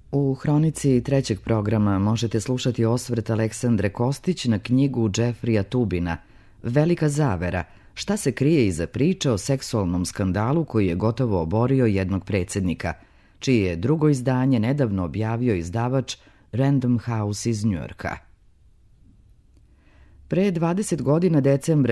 U hronici trećeg programa možete slušati osvrt Aleksandre Kostić na knjigu Jeffreya Tubina Velika zavera, šta se krije iza priče o seksualnom skandalu koji je gotovo oborio jednog predsjednika, čije je drugo izdanje nedavno objavio izdavač Random House iz Njujorka. Pre 20 godina, decembra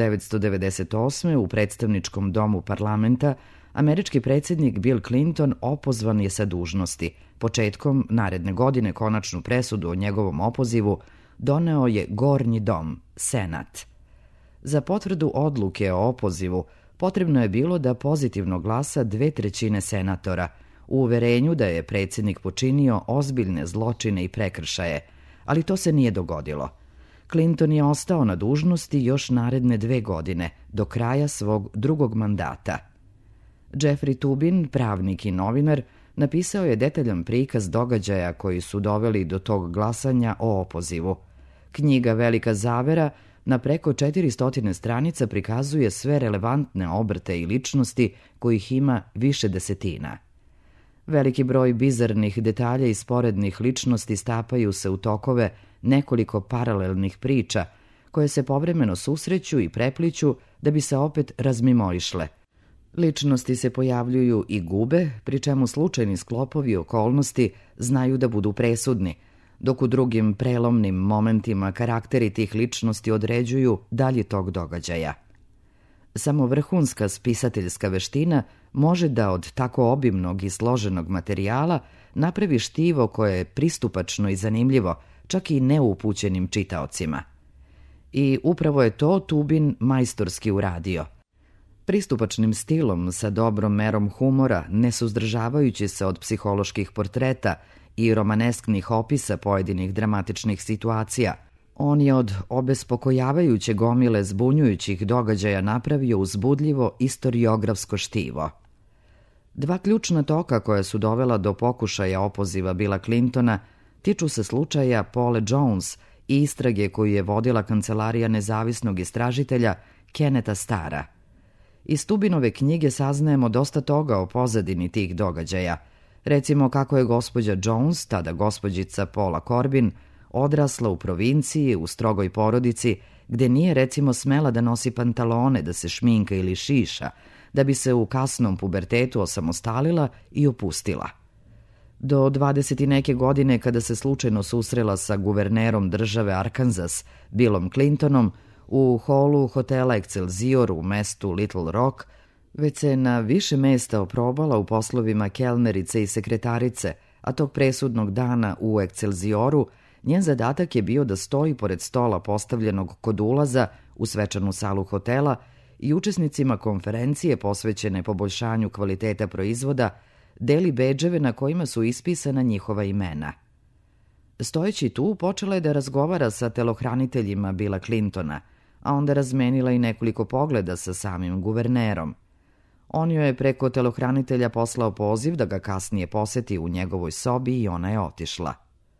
1998. u predstavničkom domu parlamenta, američki predsjednik Bill Clinton opozvan je sa dužnosti. Početkom naredne godine konačnu presudu o njegovom opozivu doneo je Gornji dom, Senat. Za potvrdu odluke o opozivu potrebno je bilo da pozitivno glasa 2/3 senatora, u uverenju da je predsjednik počinio ozbiljne zločine i prekršaje, ali to se nije dogodilo. Clinton je ostao na dužnosti još naredne 2 godine, do kraja svog drugog mandata. Jeffrey Tubin, pravnik i novinar, napisao je detaljan prikaz događaja koji su doveli do tog glasanja o opozivu. Knjiga Velika zavera na preko 400 stranica prikazuje sve relevantne obrte i ličnosti kojih ima više desetina. Veliki broj bizarnih detalja i sporednih ličnosti stapaju se u tokove nekoliko paralelnih priča koje se povremeno susreću i prepliću da bi se opet razmimoišle. Ličnosti se pojavljuju i gube, pri čemu slučajni sklopovi okolnosti znaju da budu presudni, dok u drugim prelomnim momentima karakteri tih ličnosti određuju dalje tog događaja. Samo vrhunska spisateljska veština može da od tako obimnog i složenog materijala napravi štivo koje je pristupačno i zanimljivo, čak i neupućenim čitaocima. I upravo je to Tubin majstorski uradio. Pristupačnim stilom, sa dobrom merom humora, ne suzdržavajući se od psiholoških portreta i romanesknih opisa pojedinih dramatičnih situacija, on je od obespokojavajuće gomile zbunjujućih događaja napravio uzbudljivo istoriografsko štivo. 2 ključna toka koja su dovela do pokušaja opoziva Billa Clintona tiču se slučaja Paule Jones i istrage koju je vodila kancelarija nezavisnog istražitelja Kennetha Starra. Iz Tubinove knjige saznajemo dosta toga o pozadini tih događaja. Recimo kako je gospođa Jones, tada gospođica Paula Corbin, odrasla u provinciji u strogoj porodici gde nije recimo smela da nosi pantalone, da se šminka ili šiša, da bi se u kasnom pubertetu osamostalila i opustila. Do 20 i neke godine, kada se slučajno susrela sa guvernerom države Arkansas, Billom Clintonom, u holu hotela Excelsior u mestu Little Rock, već se na više mesta oprobala u poslovima kelnerice i sekretarice, a tog presudnog dana u Excelsioru njen zadatak je bio da stoji pored stola postavljenog kod ulaza u svečanu salu hotela i učesnicima konferencije posvećene poboljšanju kvaliteta proizvoda deli bedževe na kojima su ispisana njihova imena. Stojeći tu, počela je da razgovara sa telohraniteljima Billa Clintona, a onda razmenila i nekoliko pogleda sa samim guvernerom. On joj je preko telohranitelja poslao poziv da ga kasnije poseti u njegovoj sobi i ona je otišla.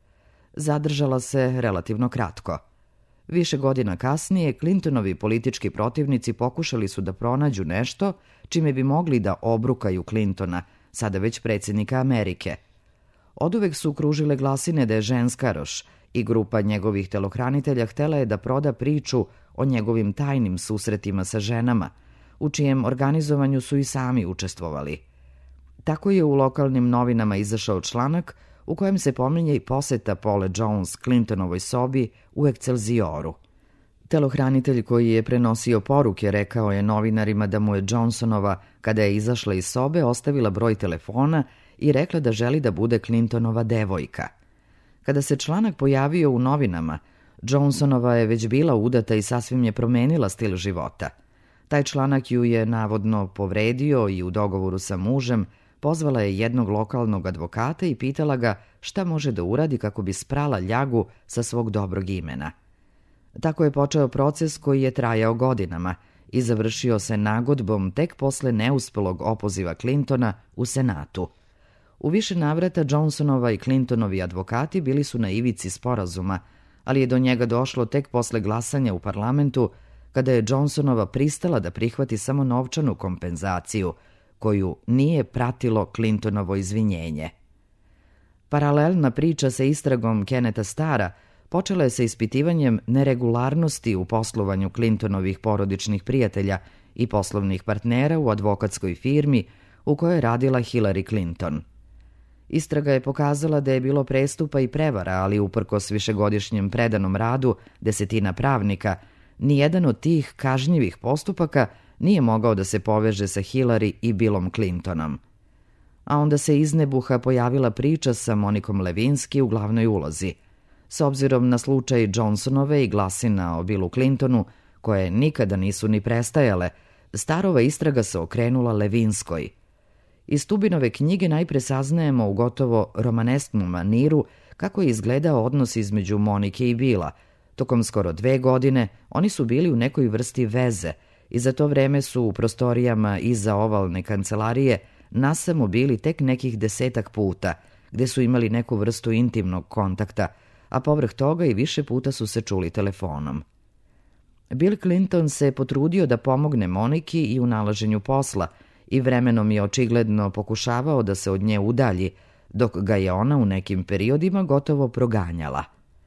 Zadržala se relativno kratko. Više godina kasnije, Clintonovi politički protivnici pokušali su da pronađu nešto čime bi mogli da obrukaju Clintona, sada već predsjednika Amerike. Oduvek su kružile glasine da je ženskaroš i grupa njegovih telohranitelja htela je da proda priču o njegovim tajnim susretima sa ženama, u čijem organizovanju su i sami učestvovali. Tako je u lokalnim novinama izašao članak u kojem se pominje i poseta Paule Jones Clintonovoj sobi u Excelsioru. Telohranitelj koji je prenosio poruke rekao je novinarima da mu je Johnsonova, kada je izašla iz sobe, ostavila broj telefona i rekla da želi da bude Clintonova devojka. Kada se članak pojavio u novinama, Johnsonova je već bila udata i sasvim je promenila stil života. Taj članak ju je navodno povredio i u dogovoru sa mužem pozvala je jednog lokalnog advokata i pitala ga šta može da uradi kako bi sprala ljagu sa svog dobrog imena. Tako je počeo proces koji je trajao godinama i završio se nagodbom tek posle neuspelog opoziva Clintona u Senatu. U više navrata Johnsonova i Clintonovi advokati bili su na ivici sporazuma, ali je do njega došlo tek posle glasanja u parlamentu, kada je Johnsonova pristala da prihvati samo novčanu kompenzaciju, koju nije pratilo Clintonovo izvinjenje. Paralelna priča sa istragom Kennetha Starra počela je sa ispitivanjem neregularnosti u poslovanju Clintonovih porodičnih prijatelja i poslovnih partnera u advokatskoj firmi u kojoj je radila Hillary Clinton. Istraga je pokazala da je bilo prestupa i prevara, ali uprkos višegodišnjem predanom radu desetina pravnika, nijedan od tih kažnjivih postupaka nije mogao da se poveže sa Hillary i Billom Clintonom. A onda se iz nebuha pojavila priča sa Monikom Lewinsky u glavnoj ulozi. S obzirom na slučaj Johnsonove i glasina o Billu Clintonu, koje nikada nisu ni prestajale, Starrova istraga se okrenula Levinskoj. Iz Tubinove knjige najpre saznajemo u gotovo romanesknom maniru kako je izgledao odnos između Monike i Billa. Tokom skoro 2 godine oni su bili u nekoj vrsti veze i za to vreme su u prostorijama iza ovalne kancelarije nasamo bili tek nekih 10 puta, gde su imali neku vrstu intimnog kontakta, a povrh toga i više puta su se čuli telefonom. Bill Clinton se potrudio da pomogne Moniki i u nalaženju posla i vremenom je očigledno pokušavao da se od nje udalji, dok ga je ona u nekim periodima gotovo proganjala.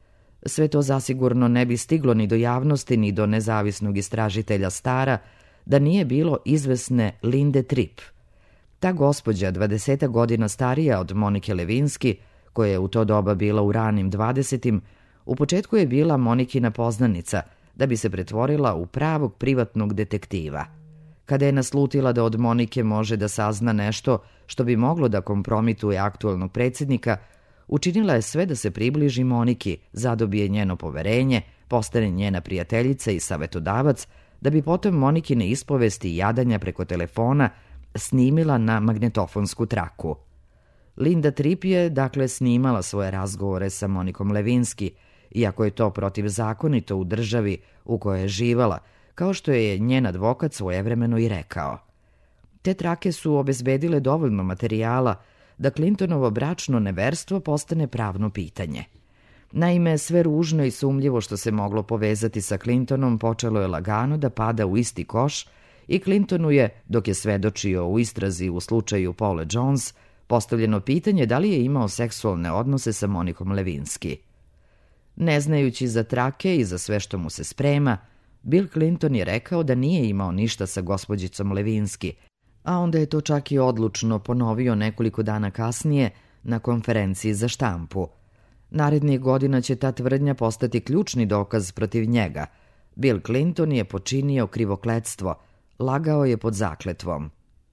Sve to zasigurno ne bi stiglo ni do javnosti ni do nezavisnog istražitelja Starra da nije bilo izvesne Linde Tripp. Ta gospođa, 20 godina starija od Monike Lewinsky, koja je u to doba bila u ranim 20. u početku je bila Monikina poznanica, da bi se pretvorila u pravog privatnog detektiva. Kada je naslutila da od Monike može da sazna nešto što bi moglo da kompromituje aktualnog predsjednika, učinila je sve da se približi Moniki, zadobije njeno poverenje, postane njena prijateljica i savetodavac, da bi potom Monikine ispovesti i jadanja preko telefona snimila na magnetofonsku traku. Linda Tripp je, dakle, snimala svoje razgovore sa Monikom Lewinsky, iako je to protivzakonito u državi u kojoj je živala, kao što je njen advokat svojevremeno i rekao. Te trake su obezbedile dovoljno materijala da Clintonovo bračno neverstvo postane pravno pitanje. Naime, sve ružno i sumnjivo što se moglo povezati sa Clintonom počelo je lagano da pada u isti koš i Clintonu je, dok je svedočio u istrazi u slučaju Paula Jones, postavljeno pitanje da li je imao seksualne odnose sa Monikom Lewinsky. Ne znajući za trake i za sve što mu se sprema, Bill Clinton je rekao da nije imao ništa sa gospođicom Lewinsky, a onda je to čak i odlučno ponovio nekoliko dana kasnije na konferenciji za štampu. Narednih godina će ta tvrdnja postati ključni dokaz protiv njega. Bill Clinton je počinio krivokletstvo, lagao je pod zakletvom.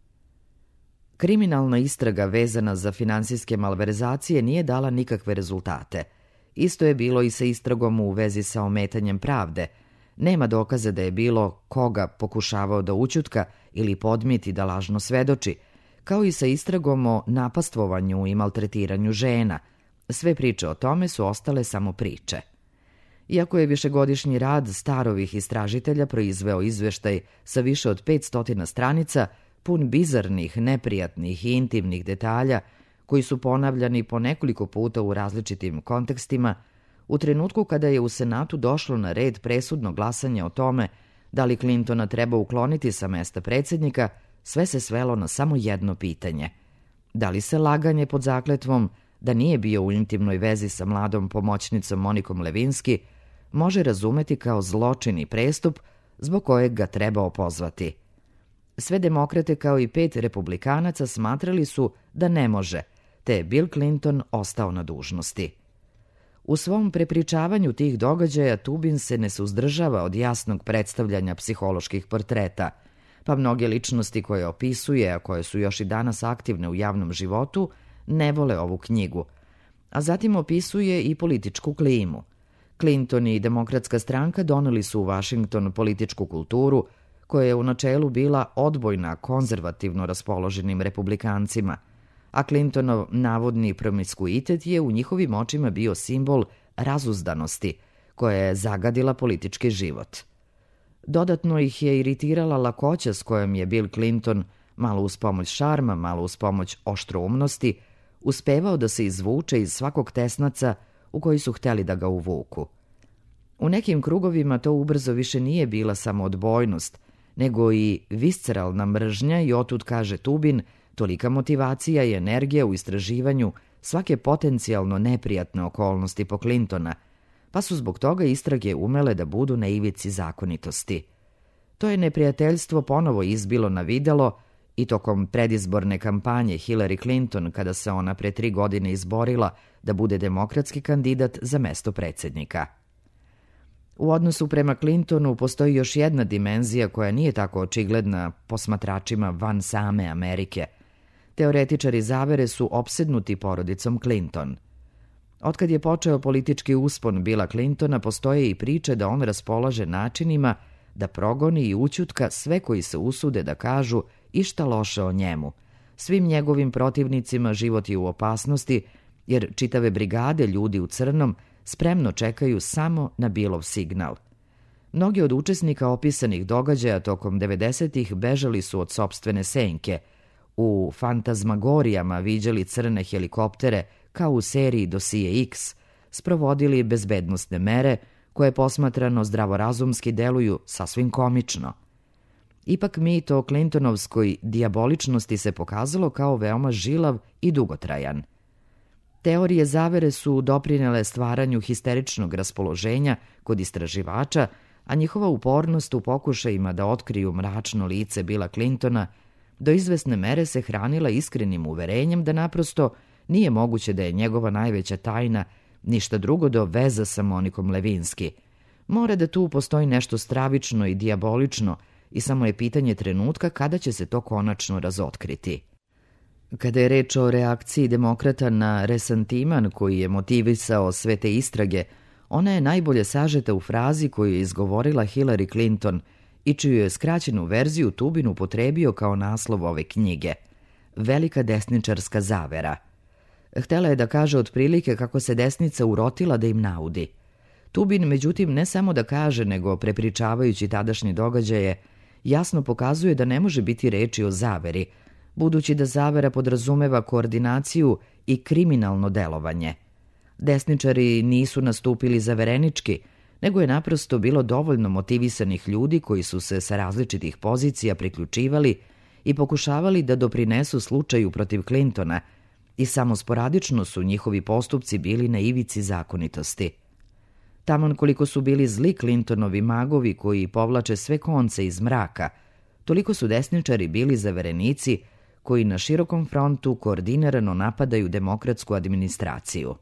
Kriminalna istraga vezana za finansijske malverzacije nije dala nikakve rezultate. Isto je bilo i sa istragom u vezi sa ometanjem pravde. Nema dokaza da je bilo koga pokušavao da ućutka ili podmiti da lažno svedoči, kao i sa istragom o napastvovanju i maltretiranju žena. Sve priče o tome su ostale samo priče. Iako je višegodišnji rad Starrovih istražitelja proizveo izveštaj sa više od 500 stranica, pun bizarnih, neprijatnih i intimnih detalja, koji su ponavljani po nekoliko puta u različitim kontekstima, u trenutku kada je u Senatu došlo na red presudno glasanje o tome da li Clintona treba ukloniti sa mesta predsjednika, sve se svelo na samo jedno pitanje. Da li se laganje pod zakletvom da nije bio u intimnoj vezi sa mladom pomoćnicom Monikom Lewinsky može razumeti kao zločin i prestup zbog kojeg ga treba opozvati. Sve demokrate kao i 5 republikanaca smatrali su da ne može, te je Bill Clinton ostao na dužnosti. U svom prepričavanju tih događaja Tubin se ne suzdržava od jasnog predstavljanja psiholoških portreta, pa mnoge ličnosti koje opisuje, a koje su još i danas aktivne u javnom životu, ne vole ovu knjigu, a zatim opisuje i političku klimu. Clinton i Demokratska stranka doneli su u Washington političku kulturu koja je u načelu bila odbojna konzervativno raspoloženim republikancima, a Clintonov navodni promiskuitet je u njihovim očima bio simbol razuzdanosti koja je zagadila politički život. Dodatno ih je iritirala lakoća s kojom je Bill Clinton, malo uz pomoć šarma, malo uz pomoć oštroumnosti, uspevao da se izvuče iz svakog tesnaca u koji su hteli da ga uvuku. U nekim krugovima to ubrzo više nije bila samo odbojnost, nego i visceralna mržnja i otud, kaže Tubin, Tolika motivacija i energija u istraživanju svake potencijalno neprijatne okolnosti po Clintona, pa su zbog toga istrage umele da budu na ivici zakonitosti. To je neprijateljstvo ponovo izbilo na videlo i tokom predizborne kampanje Hillary Clinton, kada se ona pre 3 godine izborila da bude demokratski kandidat za mesto predsjednika. U odnosu prema Clintonu postoji još jedna dimenzija koja nije tako očigledna posmatračima van same Amerike. Teoretičari zavere su opsednuti porodicom Clinton. Otkad je počeo politički uspon Billa Clintona, postoje i priče da on raspolaže načinima da progoni i ućutka sve koji se usude da kažu išta loše o njemu. Svim njegovim protivnicima život je u opasnosti, jer čitave brigade ljudi u crnom spremno čekaju samo na Billov signal. Mnogi od učesnika opisanih događaja tokom 90-ih bežali su od sopstvene senke, u fantazmagorijama viđali crne helikoptere kao u seriji Dosije X, sprovodili bezbednosne mere koje posmatrano zdravorazumski deluju sasvim komično. Ipak mit o Clintonovskoj dijaboličnosti se pokazalo kao veoma žilav i dugotrajan. Teorije zavere su doprinele stvaranju histeričnog raspoloženja kod istraživača, a njihova upornost u pokušajima da otkriju mračno lice Billa Clintona do izvesne mere se hranila iskrenim uverenjem da naprosto nije moguće da je njegova najveća tajna ništa drugo do veza sa Monikom Lewinsky. Mora da tu postoji nešto stravično i dijabolično i samo je pitanje trenutka kada će se to konačno razotkriti. Kada je reč o reakciji demokrata na resantiman koji je motivisao sve te istrage, ona je najbolje sažeta u frazi koju je izgovorila Hillary Clinton i čiju je skraćenu verziju Tubin upotrebio kao naslov ove knjige. Velika desničarska zavera. Htela je da kaže otprilike kako se desnica urotila da im naudi. Tubin, međutim, ne samo da kaže, nego prepričavajući tadašnje događaje, jasno pokazuje da ne može biti reči o zaveri, budući da zavera podrazumeva koordinaciju i kriminalno delovanje. Desničari nisu nastupili zaverenički, nego je naprosto bilo dovoljno motivisanih ljudi koji su se sa različitih pozicija priključivali i pokušavali da doprinesu slučaju protiv Clintona, i samo sporadično su njihovi postupci bili na ivici zakonitosti. Taman koliko su bili zli Clintonovi magovi koji povlače sve konce iz mraka, toliko su desničari bili zaverenici koji na širokom frontu koordinirano napadaju demokratsku administraciju.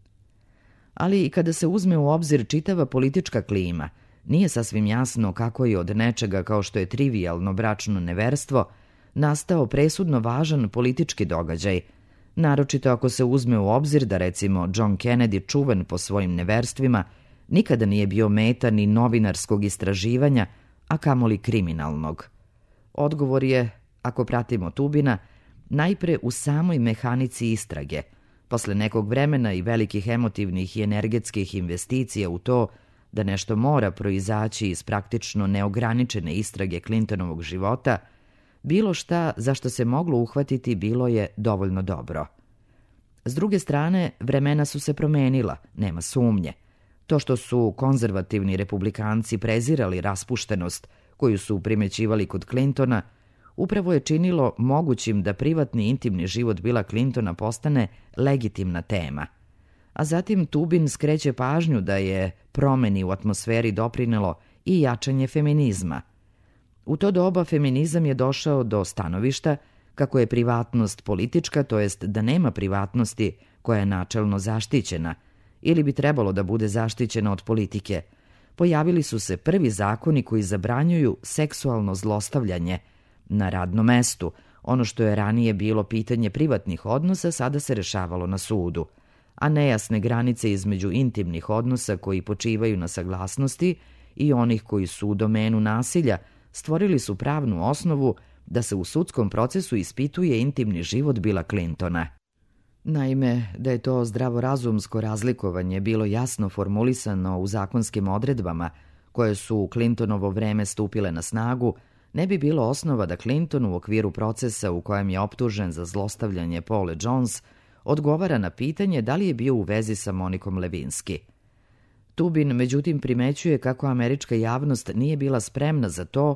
Ali i kada se uzme u obzir čitava politička klima, nije sasvim jasno kako je od nečega kao što je trivijalno bračno neverstvo nastao presudno važan politički događaj, naročito ako se uzme u obzir da recimo John Kennedy, čuven po svojim neverstvima, nikada nije bio meta ni novinarskog istraživanja, a kamoli kriminalnog. Odgovor je, ako pratimo Tubina, najpre u samoj mehanici istrage, posle nekog vremena i velikih emotivnih i energetskih investicija u to da nešto mora proizaći iz praktično neograničene istrage Clintonovog života, bilo šta za što se moglo uhvatiti bilo je dovoljno dobro. S druge strane, vremena su se promenila, nema sumnje. To što su konzervativni republikanci prezirali raspuštenost koju su primećivali kod Clintona, upravo je činilo mogućim da privatni intimni život Billa Clintona postane legitimna tema. A zatim Tubin skreće pažnju da je promeni u atmosferi doprinelo i jačanje feminizma. U to doba feminizam je došao do stanovišta kako je privatnost politička, to jest da nema privatnosti koja je načelno zaštićena ili bi trebalo da bude zaštićena od politike. Pojavili su se prvi zakoni koji zabranjuju seksualno zlostavljanje na radnom mestu. Ono što je ranije bilo pitanje privatnih odnosa sada se rešavalo na sudu, a nejasne granice između intimnih odnosa koji počivaju na saglasnosti i onih koji su u domenu nasilja stvorili su pravnu osnovu da se u sudskom procesu ispituje intimni život Billa Clintona. Naime, da je to zdravorazumsko razlikovanje bilo jasno formulisano u zakonskim odredbama koje su u Clintonovo vreme stupile na snagu, ne bi bilo osnova da Clinton u okviru procesa u kojem je optužen za zlostavljanje Paule Jones odgovara na pitanje da li je bio u vezi sa Monikom Lewinsky. Tubin, međutim, primećuje kako američka javnost nije bila spremna za to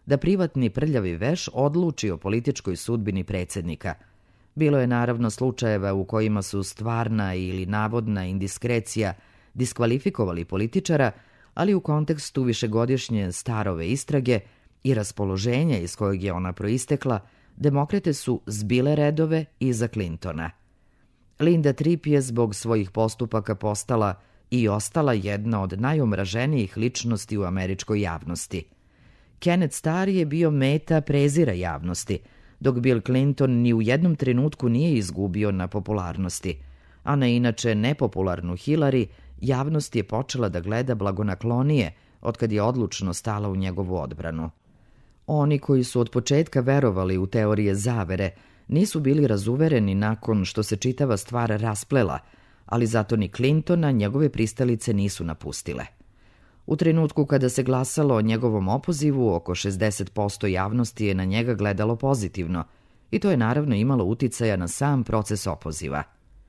da privatni prljavi veš odluči o političkoj sudbini predsjednika. Bilo je naravno slučajeva u kojima su stvarna ili navodna indiskrecija diskvalifikovali političara, ali u kontekstu višegodišnje Starove istrage i raspoloženja iz kojeg je ona proistekla, demokrate su zbile redove iza Clintona. Linda Tripp je zbog svojih postupaka postala i ostala jedna od najomraženijih ličnosti u američkoj javnosti. Kenneth Starr je bio meta prezira javnosti, dok Bill Clinton ni u jednom trenutku nije izgubio na popularnosti, a na inače nepopularnu Hillary javnost je počela da gleda blagonaklonije otkad je odlučno stala u njegovu odbranu. Oni koji su od početka verovali u teorije zavere nisu bili razuvereni nakon što se čitava stvar rasplela, ali zato ni Clintona njegove pristalice nisu napustile. U trenutku kada se glasalo o njegovom opozivu, oko 60% javnosti je na njega gledalo pozitivno i to je naravno imalo uticaja na sam proces opoziva.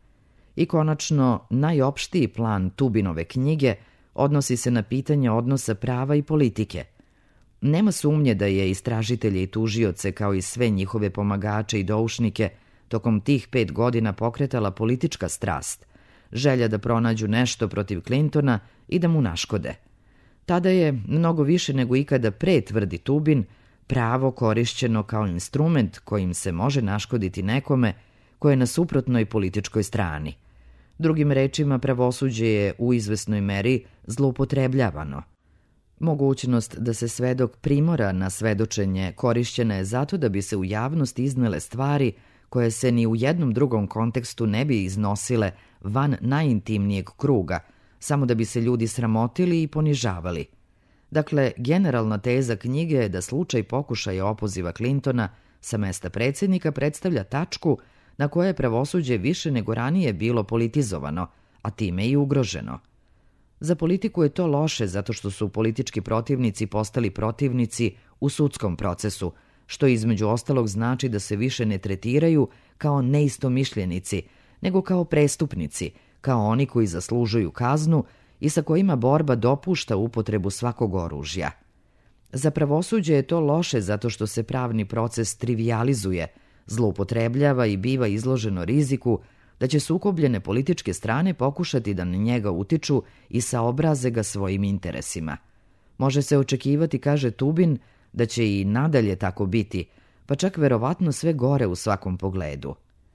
I konačno, najopštiji plan Tubinove knjige odnosi se na pitanje odnosa prava i politike. Nema sumnje da je istražitelje i tužioce, kao i sve njihove pomagače i doušnike, tokom tih 5 godina pokretala politička strast, želja da pronađu nešto protiv Clintona i da mu naškode. Tada je, mnogo više nego ikada pre, tvrdi Tubin, pravo korišćeno kao instrument kojim se može naškoditi nekome ko je na suprotnoj političkoj strani. Drugim rečima, pravosuđe je u izvesnoj meri zloupotrebljavano. Mogućnost da se svedok primora na svedočenje korišćena je zato da bi se u javnost iznele stvari koje se ni u jednom drugom kontekstu ne bi iznosile van najintimnijeg kruga, samo da bi se ljudi sramotili i ponižavali. Dakle, generalna teza knjige je da slučaj pokušaja opoziva Clintona sa mesta predsjednika predstavlja tačku na koje je pravosuđe više nego ranije bilo politizovano, a time i ugroženo. Za politiku je to loše zato što su politički protivnici postali protivnici u sudskom procesu, što između ostalog znači da se više ne tretiraju kao neistomišljenici, nego kao prestupnici, kao oni koji zaslužuju kaznu i sa kojima borba dopušta upotrebu svakog oružja. Za pravosuđe je to loše zato što se pravni proces trivijalizuje, zloupotrebljava i biva izloženo riziku da će sukobljene političke strane pokušati da na njega utiču i saobraze ga svojim interesima. Može se očekivati, kaže Tubin, da će i nadalje tako biti, pa čak verovatno sve gore u svakom pogledu.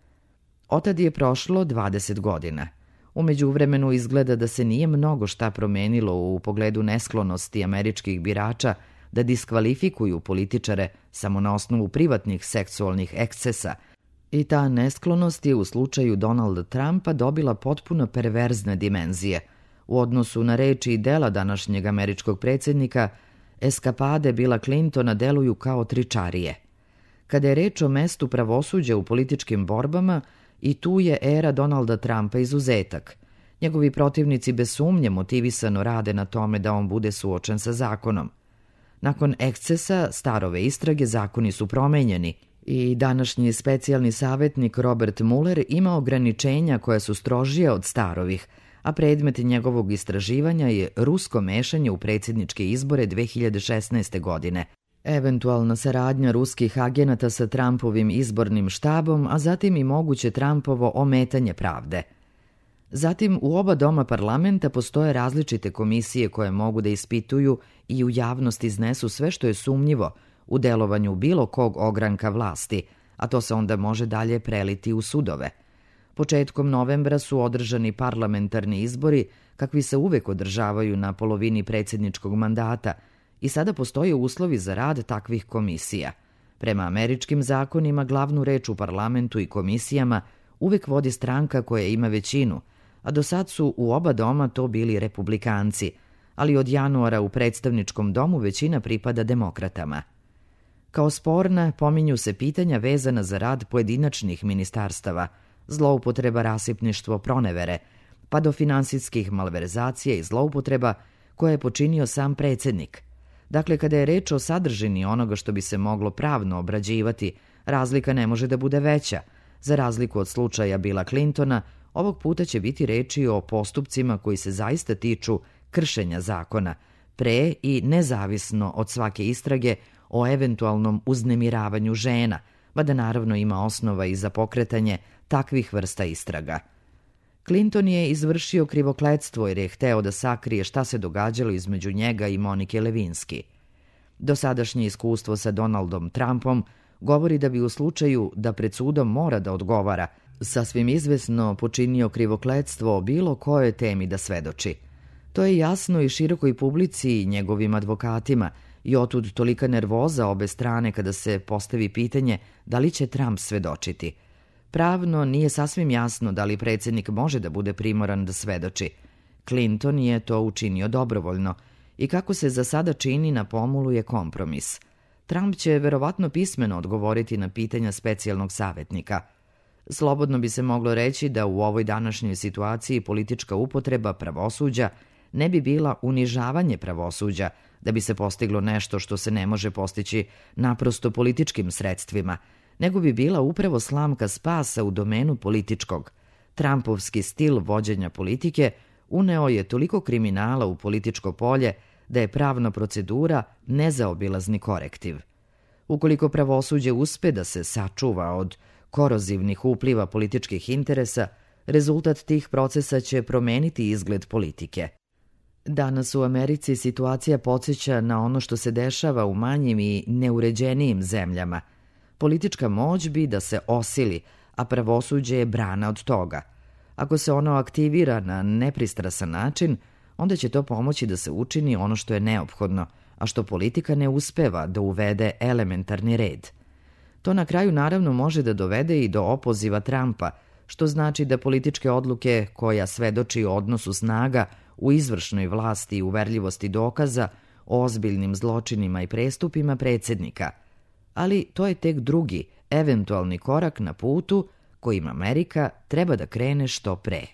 Otad je prošlo 20 godina. U međuvremenu izgleda da se nije mnogo šta promenilo u pogledu nesklonosti američkih birača da diskvalifikuju političare samo na osnovu privatnih seksualnih ekscesa, i ta nesklonost je u slučaju Donalda Trumpa dobila potpuno perverzne dimenzije. U odnosu na reči i dela današnjeg američkog predsjednika, eskapade Billa Clintona deluju kao tričarije. Kada je reč o mestu pravosuđa u političkim borbama, i tu je era Donalda Trumpa izuzetak. Njegovi protivnici bez sumnje motivisano rade na tome da on bude suočen sa zakonom. Nakon ekscesa Starove istrage zakoni su promenjeni i današnji specijalni savjetnik Robert Mueller ima ograničenja koja su strožija od Starovih, a predmet njegovog istraživanja je rusko mešanje u predsjedničke izbore 2016. godine, eventualna saradnja ruskih agenata sa Trumpovim izbornim štabom, a zatim i moguće Trumpovo ometanje pravde. Zatim, u oba doma parlamenta postoje različite komisije koje mogu da ispituju i u javnost iznesu sve što je sumnjivo u delovanju bilo kog ogranka vlasti, a to se onda može dalje preliti u sudove. Početkom novembra su održani parlamentarni izbori, kakvi se uvek održavaju na polovini predsjedničkog mandata, i sada postoje uslovi za rad takvih komisija. Prema američkim zakonima glavnu reč u parlamentu i komisijama uvek vodi stranka koja ima većinu, a do sad su u oba doma to bili republikanci, ali od januara u predstavničkom domu većina pripada demokratama. Kao sporna pominju se pitanja vezana za rad pojedinačnih ministarstava, zloupotreba, rasipništvo, pronevere, pa do finansijskih malverzacija i zloupotreba koje je počinio sam predsjednik. Dakle, kada je reč o sadržini onoga što bi se moglo pravno obrađivati, razlika ne može da bude veća. Za razliku od slučaja Billa Clintona, ovog puta će biti reči o postupcima koji se zaista tiču kršenja zakona, pre i nezavisno od svake istrage o eventualnom uznemiravanju žena, mada naravno ima osnova i za pokretanje takvih vrsta istraga. Clinton je izvršio krivokletstvo jer je hteo da sakrije šta se događalo između njega i Monike Lewinsky. Dosadašnje iskustvo sa Donaldom Trumpom govori da bi u slučaju da pred sudom mora da odgovara, sasvim izvesno počinio krivokletstvo o bilo kojoj temi da svedoči. To je jasno i širokoj publici i njegovim advokatima i otud tolika nervoza obe strane kada se postavi pitanje da li će Trump svedočiti. Pravno nije sasvim jasno da li predsjednik može da bude primoran da svedoči. Clinton je to učinio dobrovoljno i kako se za sada čini na pomolu je kompromis. Trump će verovatno pismeno odgovoriti na pitanja specijalnog savjetnika. Slobodno bi se moglo reći da u ovoj današnjoj situaciji politička upotreba pravosuđa ne bi bila unižavanje pravosuđa, da bi se postiglo nešto što se ne može postići naprosto političkim sredstvima, nego bi bila upravo slamka spasa u domenu političkog. Trumpovski stil vođenja politike uneo je toliko kriminala u političko polje da je pravna procedura nezaobilazni korektiv. Ukoliko pravosuđe uspe da se sačuva od korozivnih upliva političkih interesa, rezultat tih procesa će promeniti izgled politike. Danas u Americi situacija podsjeća na ono što se dešava u manjim i neuređenijim zemljama. Politička moć bi da se osili, a pravosuđe je brana od toga. Ako se ono aktivira na nepristrasan način, onda će to pomoći da se učini ono što je neophodno, a što politika ne uspeva da uvede elementarni red. To na kraju naravno može da dovede i do opoziva Trumpa, što znači da političke odluke koja svedoči o odnosu snaga u izvršnoj vlasti i uverljivosti dokaza o ozbiljnim zločinima i prestupima predsjednika. Ali to je tek drugi, eventualni korak na putu kojim Amerika treba da krene što pre.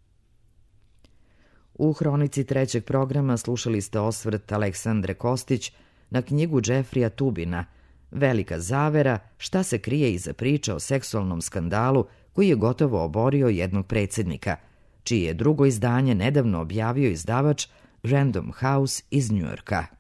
U hronici trećeg programa slušali ste osvrt Aleksandre Kostić na knjigu Džefrija Tubina Velika zavera, šta se krije iza priče o seksualnom skandalu koji je gotovo oborio jednog predsjednika, čije je drugo izdanje nedavno objavio izdavač Random House iz Njujorka.